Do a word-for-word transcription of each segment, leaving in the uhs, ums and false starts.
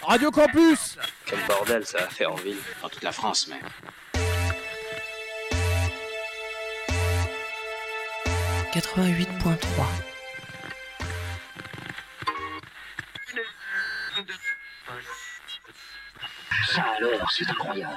Radio Campus. Quel bordel ça va faire en ville. Dans toute la France même. quatre-vingt-huit point trois. Ça alors, c'est incroyable.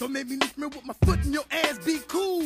So maybe lift me with my foot in your ass, be cool.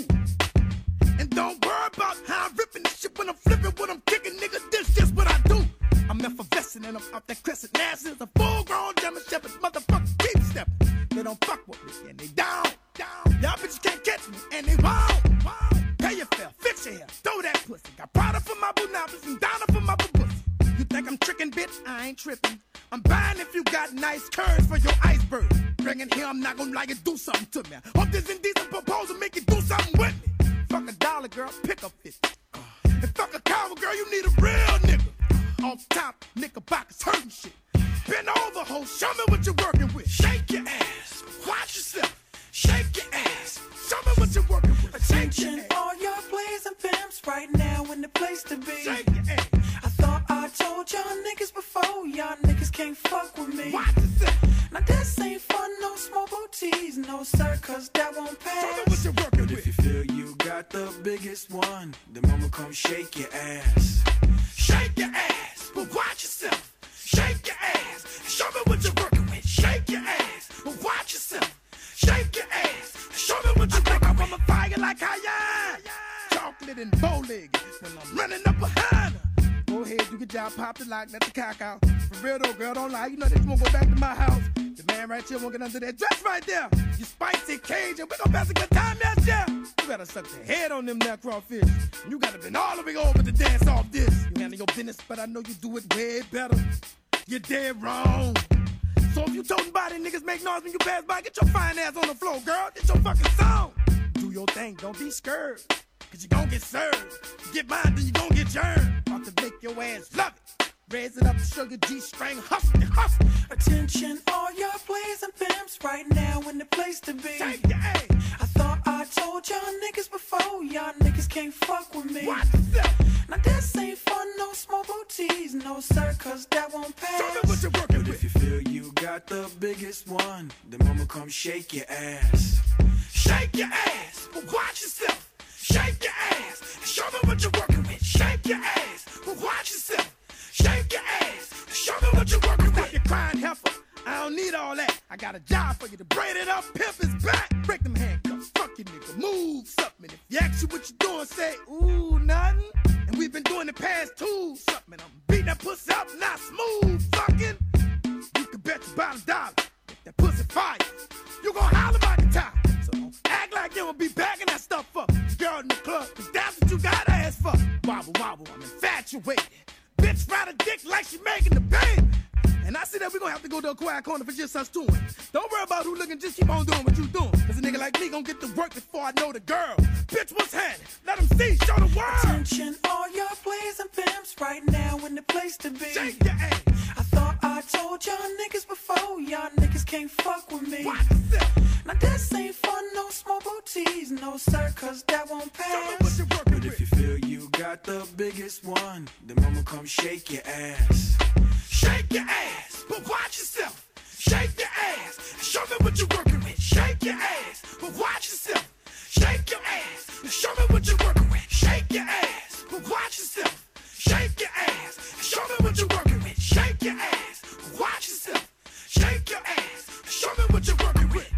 And don't worry about how I'm ripping this shit when I'm flipping, when I'm kicking, nigga, this just what I do. I'm effervescent and I'm up that crescent. Now since a full-grown German Shepherd, motherfucker keep stepping. They don't fuck with me and they down, down. Y'all bitches can't catch me and they won't, won't. Pay your fare, fix your hair, throw that pussy. Got Prada for my boonapas and Donna for my pussy. You think I'm tricking, bitch? I ain't tripping. I'm buying if you got nice curves for your iceberg. Bring it here, I'm not gonna like it, do something to me. Hope this indecent proposal make you do something with me. Fuck a dollar, girl, pick up fifty. Uh, and fuck a coward, girl, you need a real nigga. Off top, knickerbockers hurting shit. Bend over, ho, show me what you're working with. Shake your ass, watch yourself. Shake your ass, show me what you're working with. Attention, all y'all players and pimps right now in the place to be. Shake your ass. I thought I told y'all niggas before, y'all niggas can't fuck with me. Watch yourself. Now this ain't fun, no small booties, no sir, cause that won't Show me pass. what you're working But if with. you feel you got the biggest one, then mama come shake your ass. Shake your ass, but watch yourself. Shake your ass, show me what you're working with. Shake your ass, but watch yourself. Shake your ass, show me what you're working with. I'm a fire like I am. Chocolate and bow-legged when I'm running up behind her. Go ahead, do your job, pop the lock, let the cock out. For real though, girl, don't lie. You know that you won't go back to my house. The man right here won't get under that dress right there. You spicy Cajun, we gon' pass a good time, yes, yeah. You gotta suck the head on them there crawfish. You gotta been all the way over to dance off this. You handle your business, but I know you do it way better. You're dead wrong. So if you toting body niggas make noise when you pass by, get your fine ass on the floor, girl. It's your fucking song. Do your thing, don't be scared. Cause you gon' get served. You get mine, then you gon' get germed. About to make your ass love it. Raise it up, sugar G-string, hustle, hustle. Attention, all y'all players and pimps right now in the place to be. Shake your ass. I thought I told y'all niggas before, y'all niggas can't fuck with me. Watch yourself. Now this ain't fun, no small booties, no sir, cause that won't pass. Show me what you're working But with. if you feel you got the biggest one, then mama come shake your ass. Shake your ass, but watch yourself. Shake your ass, and show me what you're working with. Shake your ass, but watch yourself. Shake your ass, and show me what you're working with. You crying heifer, I don't need all that. I got a job for you to braid it up, pimp his back. Break them handcuffs, fuck you nigga, move something. If you ask you what you doing, say, ooh, nothing. And we've been doing the past two, something. I'm beating that pussy up, not smooth, fucking. You can bet your bottom dollar, if that pussy fire, you gon' holler about the top. So don't act like you don't be backing that stuff up. Girl in the club, cause that's what you got ass for. Wobble, wobble, I'm infatuated. Bitch ride a dick like she making the baby. And I see that we gonna have to go to a quiet corner for just us two. Don't worry about who looking, just keep on doing what you doing. Cause a nigga like me gon' get to work before I know the girl. Bitch, what's happening? Let them see, show the world. Attention, all y'all players and pimps right now in the place to be. Shake your ass. I thought I told y'all niggas before, y'all niggas can't fuck with me. Watch yourself. Now this ain't fun, no small booties, no sir, cause that won't Show me what pass. you're working But with. if you feel you got the biggest one, then mama come shake your ass. Shake your ass, but watch yourself. Shake your ass, and show me what you're working with. Shake your ass, but watch yourself. Shake your ass, and show me what you're working with. Shake your ass, but watch yourself. Shake your ass, and show me what you're working with. Shake your ass, but watch yourself. Shake your ass, and show me what you're working with.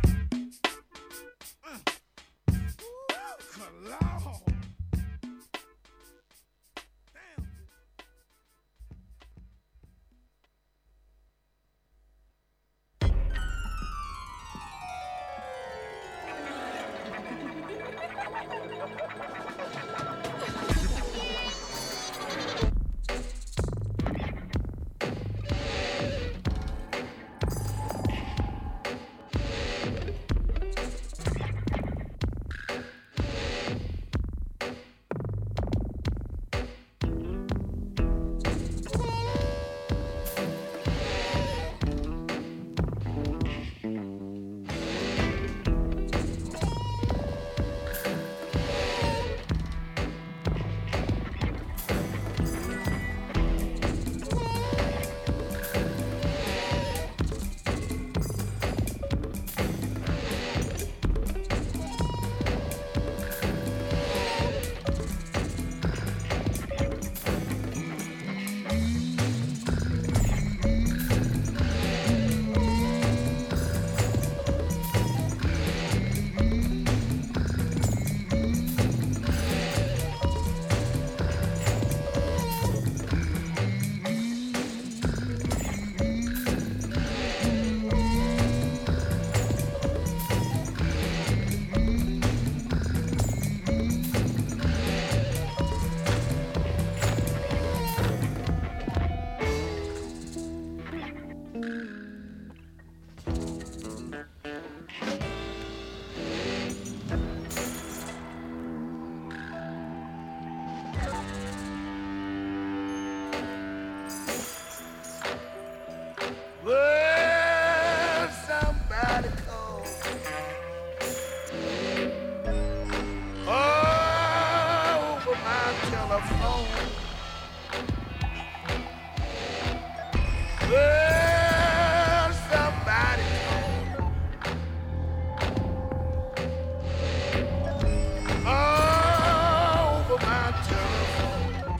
Uh. Ooh, Lord. Damn. telephone. Well, somebody called over my telephone.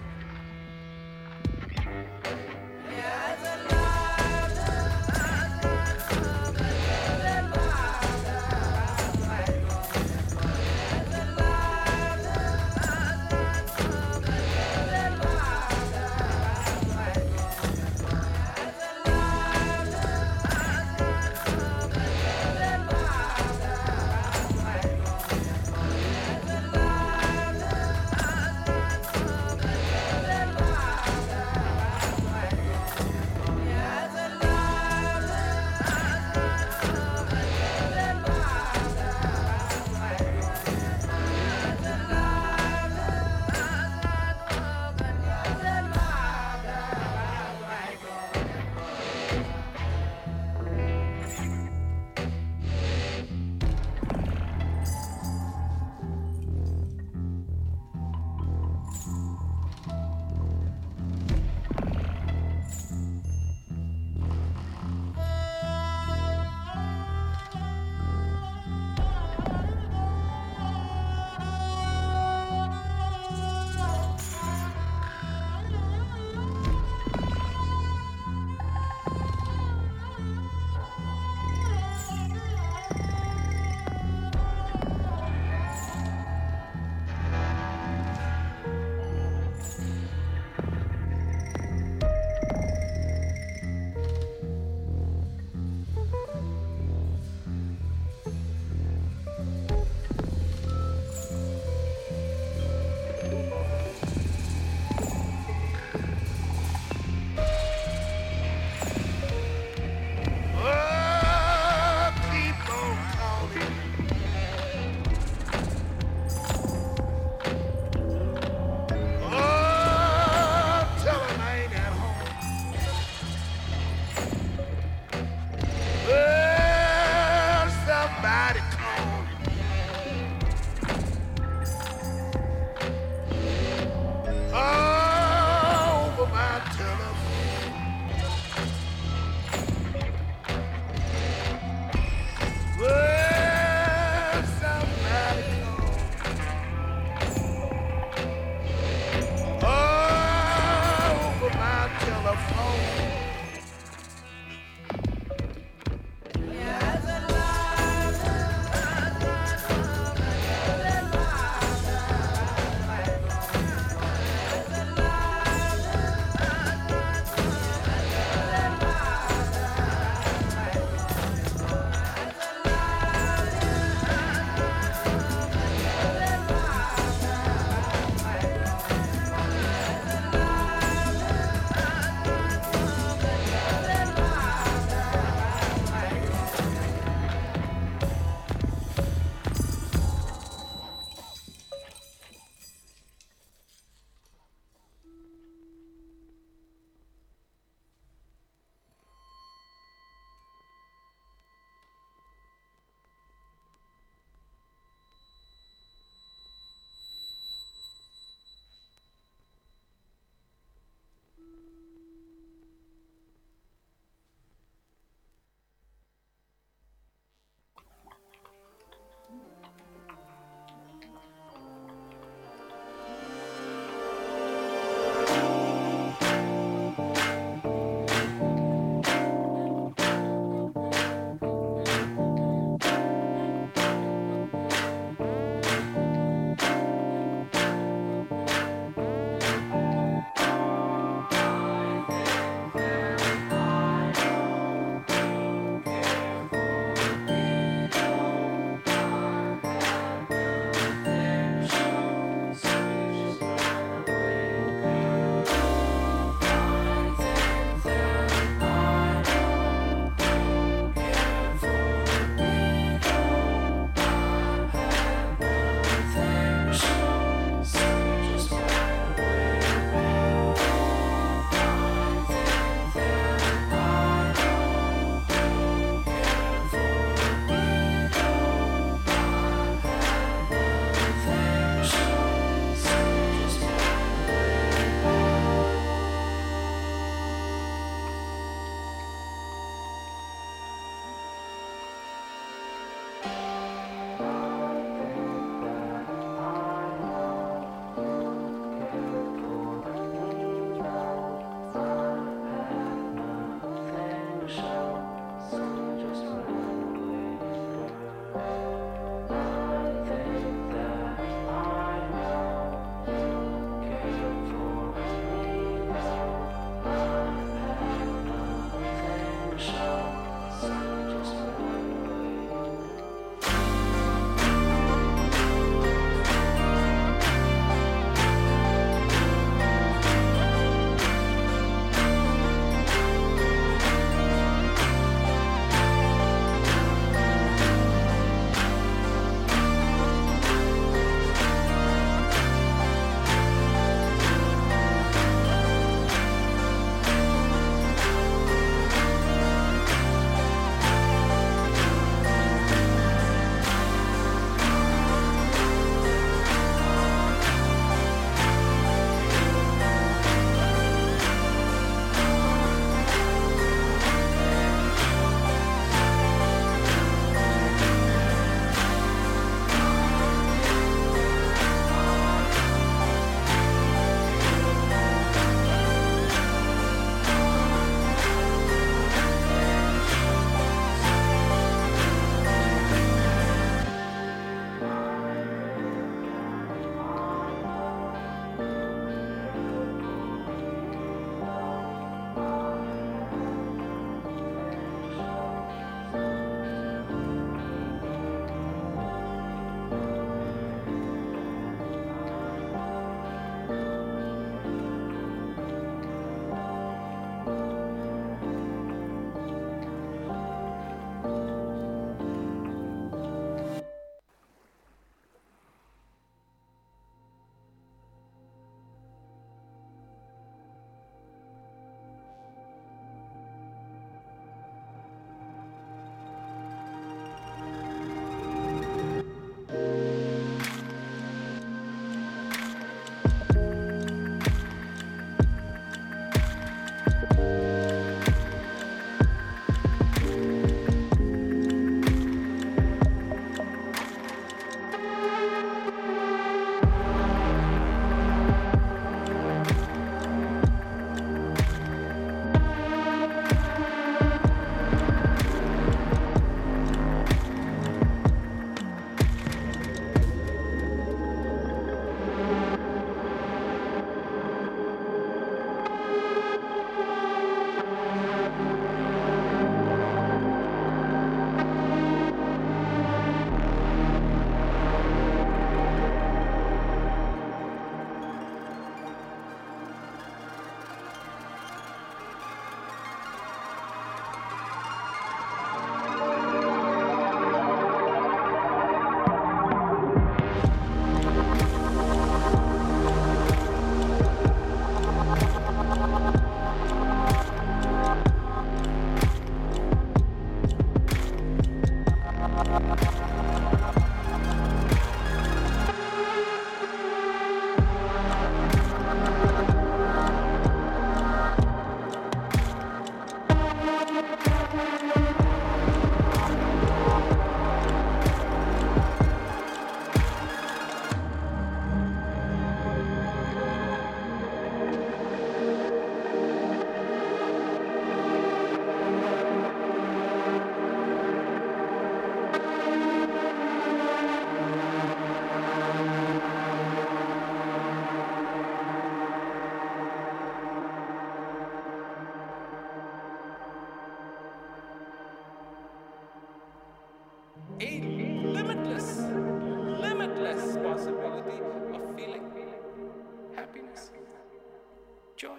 happiness, joy.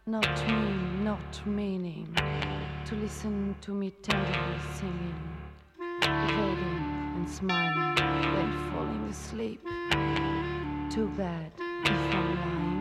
not mean, not meaning, to listen to me tenderly singing, evading and smiling, then falling asleep. Too bad if I'm lying.